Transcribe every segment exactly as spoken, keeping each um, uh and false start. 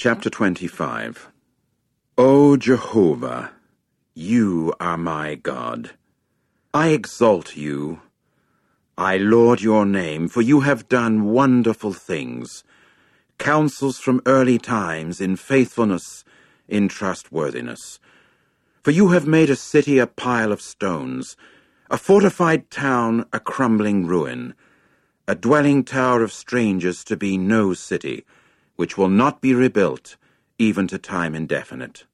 Chapter twenty-five. O Jehovah, you are my God. I exalt you. I laud your name, for you have done wonderful things, counsels from early times in faithfulness, in trustworthiness. For you have made a city a pile of stones, a fortified town a crumbling ruin, a dwelling tower of strangers to be no city, which will not be rebuilt, even to time indefinite.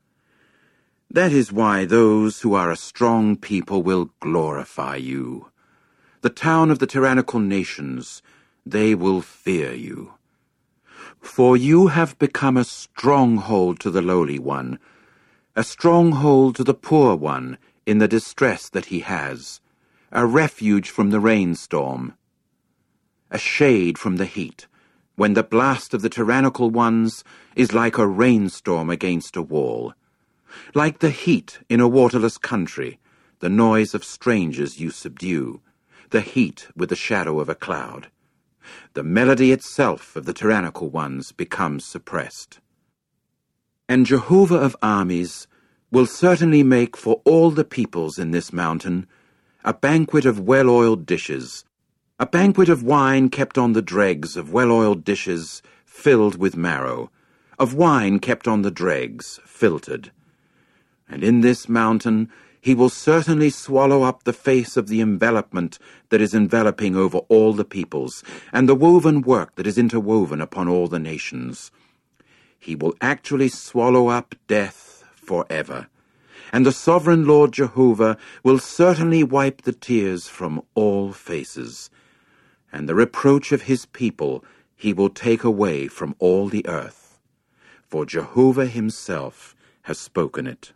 That is why those who are a strong people will glorify you. The town of the tyrannical nations, they will fear you. For you have become a stronghold to the lowly one, a stronghold to the poor one in the distress that he has, a refuge from the rainstorm, a shade from the heat, when the blast of the tyrannical ones is like a rainstorm against a wall. Like the heat in a waterless country, the noise of strangers you subdue, the heat with the shadow of a cloud. The melody itself of the tyrannical ones becomes suppressed. And Jehovah of armies will certainly make for all the peoples in this mountain a banquet of well-oiled dishes, a banquet of wine kept on the dregs of well-oiled dishes filled with marrow, of wine kept on the dregs, filtered. And in this mountain he will certainly swallow up the face of the envelopment that is enveloping over all the peoples, and the woven work that is interwoven upon all the nations. He will actually swallow up death forever, and the sovereign Lord Jehovah will certainly wipe the tears from all faces, and the reproach of his people he will take away from all the earth, for Jehovah himself has spoken it.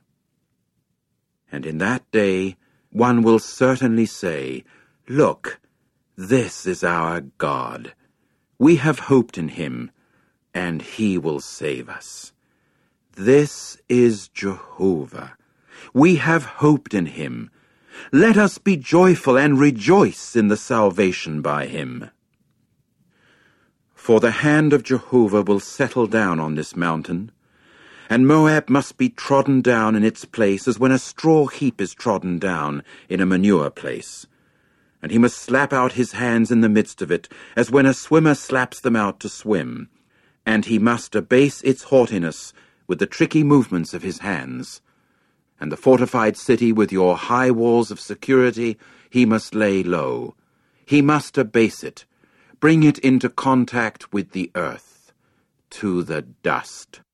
And in that day one will certainly say, Look, this is our God. We have hoped in him, and he will save us. This is Jehovah. We have hoped in him. Let us be joyful and rejoice in the salvation by him. For the hand of Jehovah will settle down on this mountain, and Moab must be trodden down in its place as when a straw heap is trodden down in a manure place. And he must slap out his hands in the midst of it, as when a swimmer slaps them out to swim. And he must abase its haughtiness with the tricky movements of his hands. And the fortified city with your high walls of security he must lay low. He must abase it, bring it into contact with the earth, to the dust.